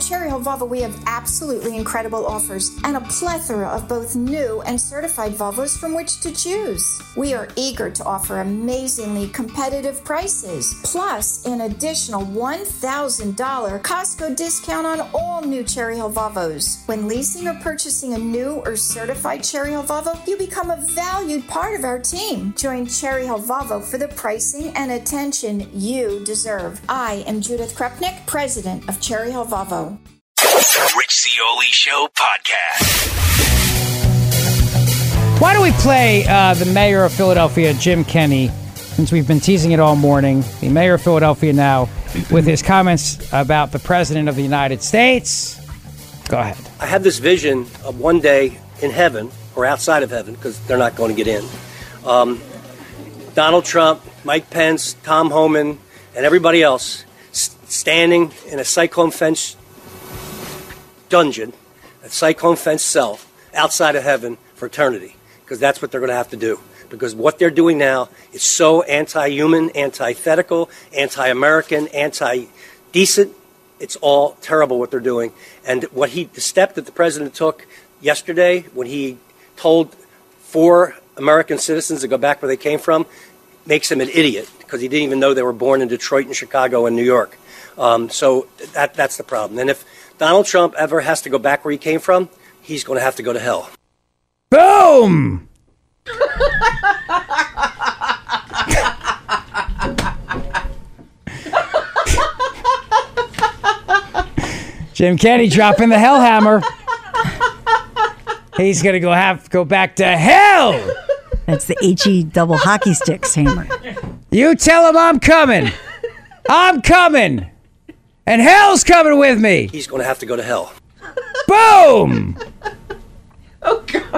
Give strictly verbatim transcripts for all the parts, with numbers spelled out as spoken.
Cherry Hill Volvo, we have absolutely incredible offers and a plethora of both new and certified Volvos from which to choose. We are eager to offer amazingly competitive prices, plus an additional one thousand dollars Costco discount on all new Cherry Hill Volvos. When leasing or purchasing a new or certified Cherry Hill Volvo, you become a valued part of our team. Join Cherry Hill Volvo for the pricing and attention you deserve. I am Judith Krupnick, president of Cherry Hill Volvo. The Rich Zeoli Show podcast. Why don't we play uh, the mayor of Philadelphia, Jim Kenney, since we've been teasing it all morning. The mayor of Philadelphia now with his comments about the president of the United States. Go ahead. I have this vision of one day in heaven, or outside of heaven, because they're not going to get in. Um, Donald Trump, Mike Pence, Tom Homan, and everybody else s- standing in a cyclone fence dungeon, a cyclone fence cell outside of heaven for eternity, because that's what they're going to have to do. Because what they're doing now is so anti-human, antithetical, anti-American, anti-decent. It's all terrible what they're doing. And what he, the step that the president took yesterday when he told four American citizens to go back where they came from makes him an idiot, because he didn't even know they were born in Detroit and Chicago and New York. Um, so that that's the problem. And if Donald Trump ever has to go back where he came from, he's going to have to go to hell. Boom! Jim Kenney dropping the hell hammer. He's gonna go have go back to hell. That's the H E double hockey sticks hammer. You tell him I'm coming. I'm coming. And hell's coming with me. He's going to have to go to hell. Boom! Oh, God.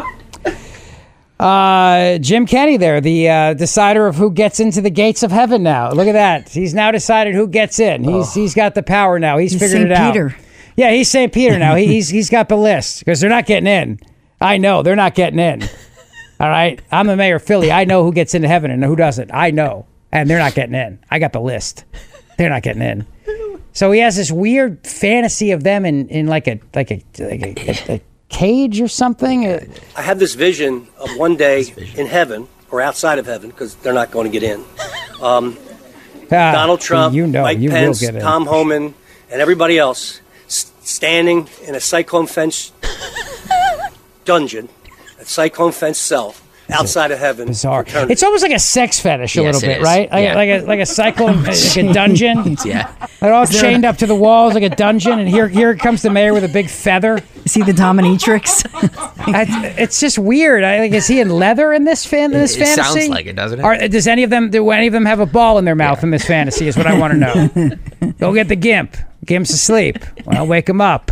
Uh, Jim Kenney there, the uh, decider of who gets into the gates of heaven now. Look at that. He's now decided who gets in. He's Oh. He's got the power now. He's, He's figured Saint it out. Peter. Yeah, he's Saint Peter now. he, he's He's got the list, because they're not getting in. I know. They're not getting in. All right? I'm the mayor of Philly. I know who gets into heaven and who doesn't. I know. And they're not getting in. I got the list. They're not getting in. So he has this weird fantasy of them in, in like a like a like a, a, a cage or something. I have this vision of one day in heaven, or outside of heaven, because they're not going to get in. Um, Ah, Donald Trump, you know, Mike you Pence, will get in. Tom Homan, and everybody else s- standing in a cyclone fence dungeon, a cyclone fence cell outside of heaven. Bizarre. for eternity. It's almost like a sex fetish a Yes, little it bit, is. right? Like, Yeah. like a like a cyclone, like a dungeon. Yeah. They're all chained up to the walls like a dungeon, and here here comes the mayor with a big feather. Is he the dominatrix? I, it's just weird. I like, is he in leather in this fan? In this It- it fantasy? sounds like it, doesn't it? Are, does any of them? Do any of them have a ball in their mouth in this fantasy? Is what I want to know. Go get the gimp. Gimp's asleep. Well, wake him up.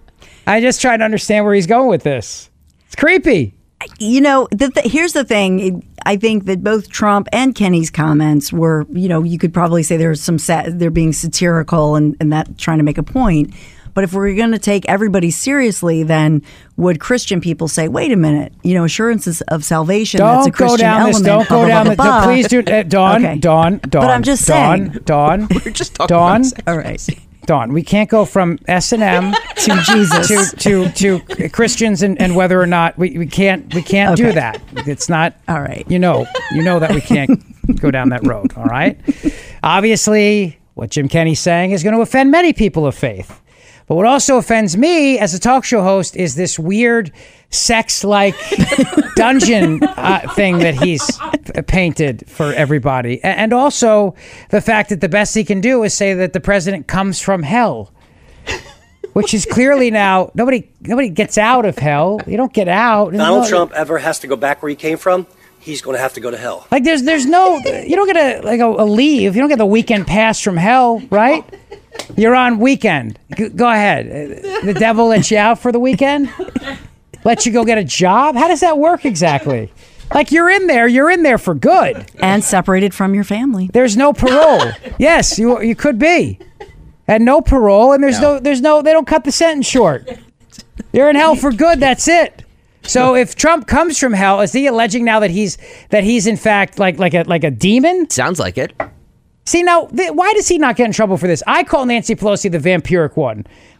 I just try to understand where he's going with this. It's creepy. You know, the th- here's the thing. I think that both Trump and Kenny's comments were, you know, you could probably say there's some sa- they're being satirical and, and that trying to make a point. But if we're going to take everybody seriously, then would Christian people say, wait a minute, you know, assurances of salvation, that's a Don't go Christian down this. element. Don't blah, go blah, down blah, the. blah, blah. Please do, uh, Dawn. Okay. Dawn. Dawn. But I'm just Dawn, saying. Dawn. We're just talking Dawn. about sex. All right. Dawn. We can't go from S and M To Jesus. to to to Christians and, and whether or not we, we can't we can't do Okay. that. It's not. All right. You know. You know that we can't go down that road. All right. Obviously, what Jim Kenney's saying is going to offend many people of faith. But what also offends me as a talk show host is this weird sex-like dungeon uh, thing that he's p- painted for everybody. A- And also the fact that the best he can do is say that the president comes from hell, which is clearly now nobody nobody gets out of hell. You don't get out. Donald No- Trump ever has to go back where he came from, he's going to have to go to hell. Like there's there's no you don't get a like a, a leave. You don't get the weekend pass from hell, right? You're on weekend. G- go ahead. Uh, The devil lets you out for the weekend? Let you go get a job? How does that work exactly? Like you're in there, you're in there for good. And separated from your family. There's no parole. Yes, you you could be. And no parole, and there's no. no there's no they don't cut the sentence short. You're in hell for good, that's it. So if Trump comes from hell, is he alleging now that he's that he's in fact like like a like a demon? Sounds like it. See, now, th- why does he not get in trouble for this? I call Nancy Pelosi the vampiric one.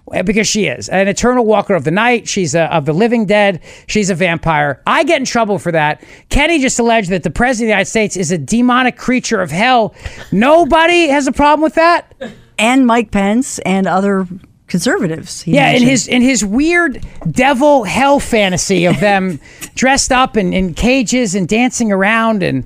because she is an eternal walker of the night. She's a, of the living dead. She's a vampire. I get in trouble for that. Kenny just alleged that the president of the United States is a demonic creature of hell. Nobody has a problem with that. And Mike Pence and other conservatives. Yeah, mentioned. in his in his weird devil hell fantasy of them dressed up in, in cages and dancing around. And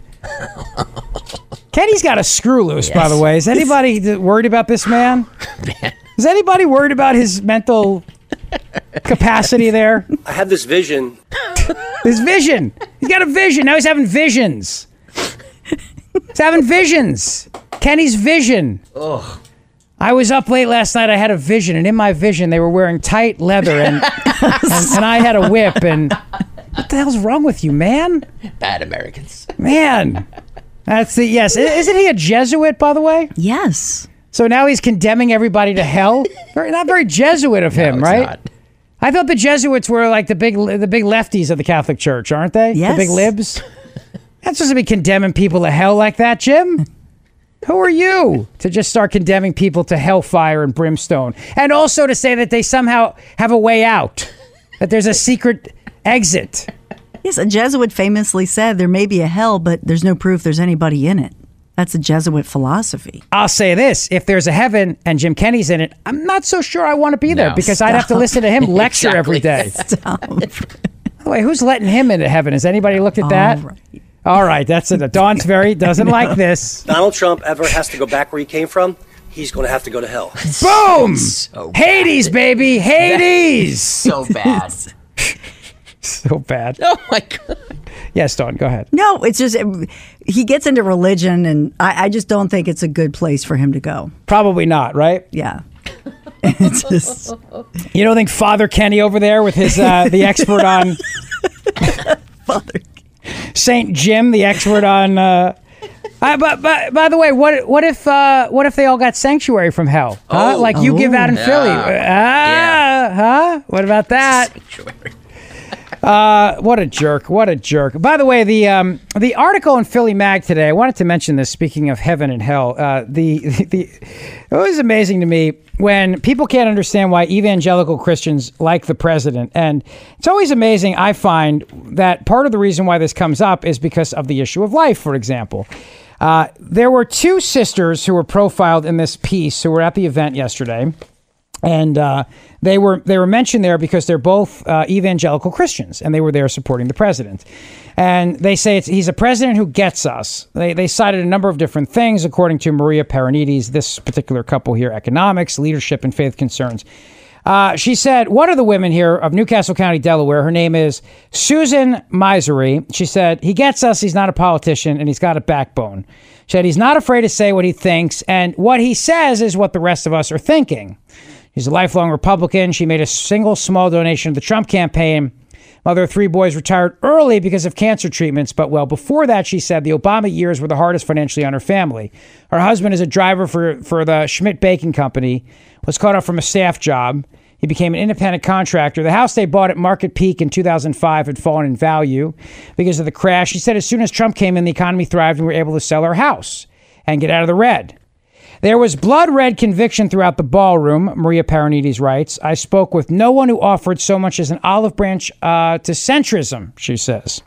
Kenny's got a screw loose, yes. by the way. Is anybody worried about this man? man? Is anybody worried about his mental capacity there? I have this vision. His vision. He's got a vision. Now he's having visions. He's having visions. Kenny's vision. Oh. I was up late last night. I had a vision, and in my vision, they were wearing tight leather, and and, and I had a whip. And what the hell's wrong with you, man? Bad Americans. Man, that's the yes. Isn't he a Jesuit, by the way? Yes. So now he's condemning everybody to hell. Very, not very Jesuit of him, no, right? Not. I thought the Jesuits were like the big the big lefties of the Catholic Church, aren't they? Yes. The big libs. That's supposed to be condemning people to hell like that, Jim. Who are you to just start condemning people to hellfire and brimstone? And also to say that they somehow have a way out, that there's a secret exit. Yes, a Jesuit famously said there may be a hell, but there's no proof there's anybody in it. That's a Jesuit philosophy. I'll say this. If there's a heaven and Jim Kenny's in it, I'm not so sure I want to be there no, because stop. I'd have to listen to him lecture exactly. every day. Stop. By the way, who's letting him into heaven? Has anybody looked at that? All right. All right, that's it. Dawn's very doesn't like this. Donald Trump ever has to go back where he came from, he's going to have to go to hell. Boom! So Hades, baby, Hades. So bad. So bad. Oh my God. Yes, Dawn, go ahead. No, it's just he gets into religion, and I, I just don't think it's a good place for him to go. Probably not, right? Yeah. It's just, you don't think Father Kenny over there with his uh, the expert on Father. Saint Jim, the expert on. Uh, uh, but, but by the way, what what if uh, what if they all got sanctuary from hell? Huh? Oh. Like you give out in Yeah. Philly? Ah, Yeah. huh? What about that? Sanctuary. Uh, what a jerk! What a jerk! By the way, the um, the article in Philly Mag today. I wanted to mention this. Speaking of heaven and hell, uh, the, the the it was amazing to me when people can't understand why evangelical Christians like the president, and it's always amazing. I find that part of the reason why this comes up is because of the issue of life. For example, uh, there were two sisters who were profiled in this piece who were at the event yesterday. And uh, they were they were mentioned there because they're both uh, evangelical Christians, and they were there supporting the president. And they say it's, he's a president who gets us. They they cited a number of different things, according to Maria Paranides, this particular couple here: economics, leadership, and faith concerns. Uh, she said, one of the women here of Newcastle County, Delaware, her name is Susan Misery. She said, he gets us, he's not a politician, and he's got a backbone. She said, he's not afraid to say what he thinks, and what he says is what the rest of us are thinking. She's a lifelong Republican. She made a single small donation to the Trump campaign. Mother of three boys, retired early because of cancer treatments. But well before that, she said the Obama years were the hardest financially on her family. Her husband is a driver for, for the Schmidt Baking Company, was caught up from a staff job. He became an independent contractor. The house they bought at market peak in two thousand five had fallen in value because of the crash. She said as soon as Trump came in, the economy thrived and we were able to sell our house and get out of the red. There was blood red conviction throughout the ballroom, Maria Paranides writes. I spoke with no one who offered so much as an olive branch uh, to centrism, she says.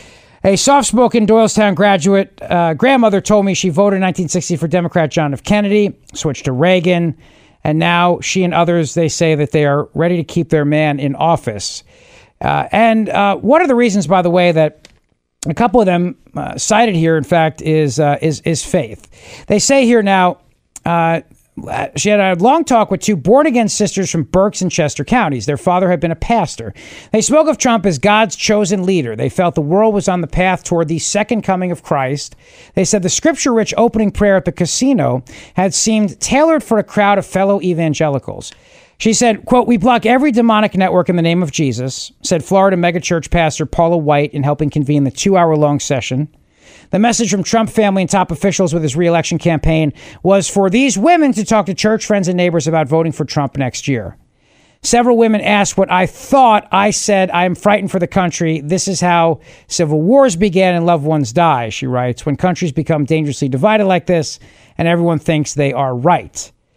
A soft-spoken Doylestown graduate uh, grandmother told me she voted in nineteen sixty for Democrat John F. Kennedy, switched to Reagan, and now she and others, they say that they are ready to keep their man in office. Uh, and uh, one of the reasons, by the way, that a couple of them uh, cited here, in fact, is uh, is is faith. They say here now, Uh, she had a long talk with two born-again sisters from Berks and Chester counties. Their father had been a pastor. They spoke of Trump as God's chosen leader. They felt the world was on the path toward the second coming of Christ. They said the scripture-rich opening prayer at the casino had seemed tailored for a crowd of fellow evangelicals. She said, quote, we block every demonic network in the name of Jesus, said Florida megachurch pastor Paula White in helping convene the two-hour-long session. The message from Trump family and top officials with his re-election campaign was for these women to talk to church friends and neighbors about voting for Trump next year. Several women asked what I thought. I said, I am frightened for the country. This is how civil wars began and loved ones die, she writes, when countries become dangerously divided like this and everyone thinks they are right.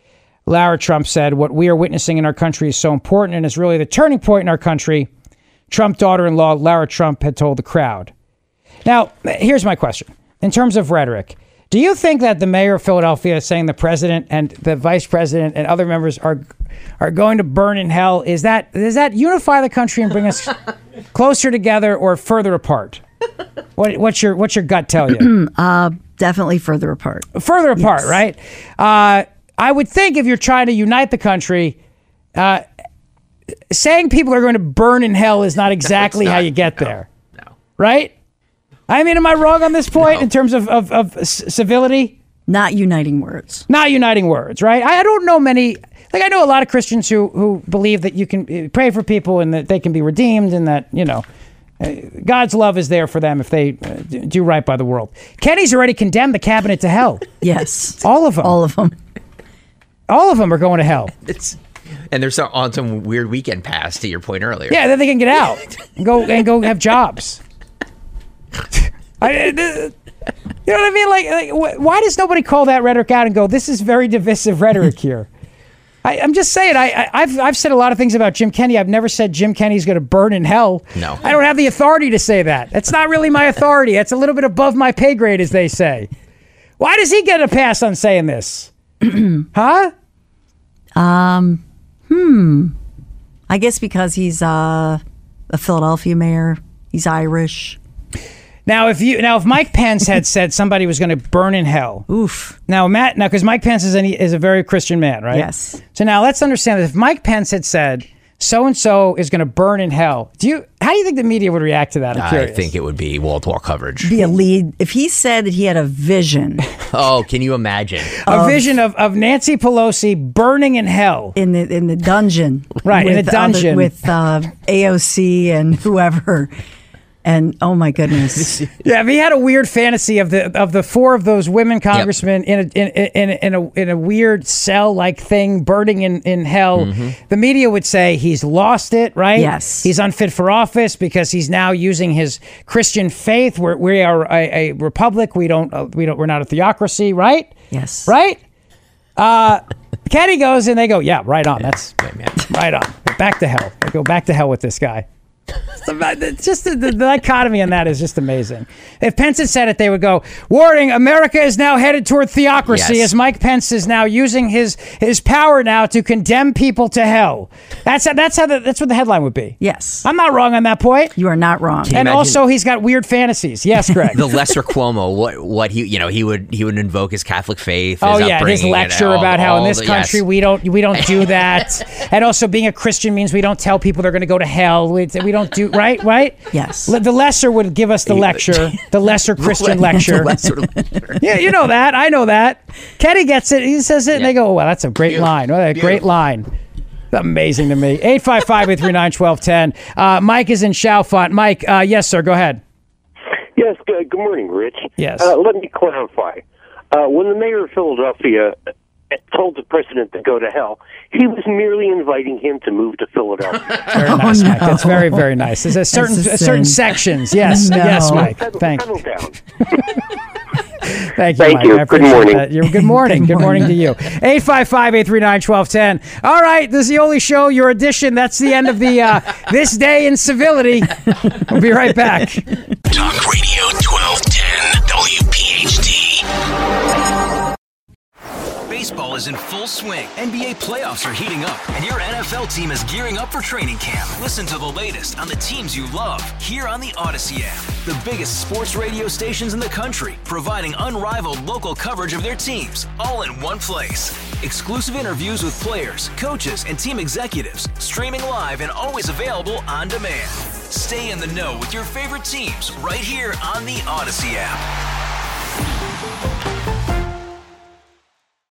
Lara Trump said, what we are witnessing in our country is so important and is really the turning point in our country, Trump daughter-in-law Lara Trump had told the crowd. Now, here's my question. In terms of rhetoric, do you think that the mayor of Philadelphia is saying the president and the vice president and other members are are going to burn in hell? Is that does that unify the country and bring us closer together or further apart? What, what's your what's your gut tell you? uh, definitely further apart. Further apart, Yes. right? Uh, I would think if you're trying to unite the country, uh, saying people are going to burn in hell is not exactly No, it's how not. you get No, there, no. right? I mean, am I wrong on this point No. in terms of, of, of c- civility? Not uniting words. Not uniting words, right? I, I don't know many, like I know a lot of Christians who, who believe that you can uh, pray for people and that they can be redeemed and that, you know, uh, God's love is there for them if they uh, d- do right by the world. Kenny's already condemned the cabinet to hell. Yes. All of them. All of them. All of them are going to hell. It's and they're so, on some weird weekend pass. To your point earlier. Yeah, then they can get out and go and go have jobs. I, uh, you know what I mean? Like, like, wh- why does nobody call that rhetoric out and go, "This is very divisive rhetoric here"? I, I'm just saying. I, I, I've I've said a lot of things about Jim Kenney. I've never said Jim Kenney's going to burn in hell. No. I don't have the authority to say that. That's not really my authority. That's a little bit above my pay grade, as they say. Why does he get a pass on saying this? Huh? I guess because he's uh, a Philadelphia mayor. He's Irish. Now, if you now if Mike Pence had said somebody was going to burn in hell, Oof. now Matt, now because Mike Pence is an, is a very Christian man, right? Yes. So now let's understand that if Mike Pence had said so and so is going to burn in hell, do you? How do you think the media would react to that? I'm I curious. think it would be wall-to-wall coverage. Be a lead. If he said that he had a vision Oh, can you imagine? a vision of, of Nancy Pelosi burning in hell. in the in the dungeon, Right, in with the dungeon. other- with uh, A O C and whoever, and oh my goodness, Yeah, if he had a weird fantasy of the of the four of those women congressmen in a in, in, in a in a weird cell like thing burning in, in hell, the media would say he's lost it, right? Yes. He's unfit for office because he's now using his Christian faith. We're, we are a, a republic. We don't uh, we don't we're not a theocracy, right? yes, Right? Uh, Kenny goes and they go, yeah, right on. That's Right, man. right on. Back to hell. They go back to hell with this guy. It's just the, the, the dichotomy in that is just amazing. If Pence had said it, they would go, warning, America is now headed toward theocracy Yes. as Mike Pence is now using his his power now to condemn people to hell. That's how, that's how the, that's what the headline would be. yes. I'm not wrong on that point. You are not wrong. you And imagine- also, he's got weird fantasies. Yes, Greg. The lesser Cuomo, what what he you know he would he would invoke his Catholic faith. Oh his yeah, his upbringing, lecture and all- about how in all this the- country yes. we don't we don't do that, and also being a Christian means we don't tell people they're going to go to hell. We, we don't do right, right. Yes. Le- The lesser would give us the lecture, the lesser Christian lecture. The lesser lecture. Yeah, you know that. I know that. Kenny gets it. He says it, and Yeah. they go, "Oh, wow, that's a great Beautiful. line. Oh, a great Beautiful. line." Amazing to me. eight five five, eight three nine, one two one zero. Uh, Mike is in Chalfont. Mike, uh, yes, sir. Go ahead. Yes, good, good morning, Rich. Yes. Uh, let me clarify. Uh, when the mayor of Philadelphia told the president to go to hell, he was merely inviting him to move to Philadelphia. Very nice, Mike. That's very, very nice. There's a certain That's a certain sin. sections. Yes, No. yes, Mike. Settle, Thank, settle down. thank you, Thank Mike. you. I Good appreciate morning. that. You're, good morning. Good Good morning to morning. you. eight five five, eight three nine, one two one zero. All right, this is the only show, your edition. That's the end of the uh, This Day in Civility. We'll be right back. Talk Radio twelve ten W P H T. Baseball is in full swing. N B A playoffs are heating up, and your N F L team is gearing up for training camp. Listen to the latest on the teams you love here on the Odyssey app. The biggest sports radio stations in the country, providing unrivaled local coverage of their teams, all in one place. Exclusive interviews with players, coaches, and team executives, streaming live and always available on demand. Stay in the know with your favorite teams right here on the Odyssey app.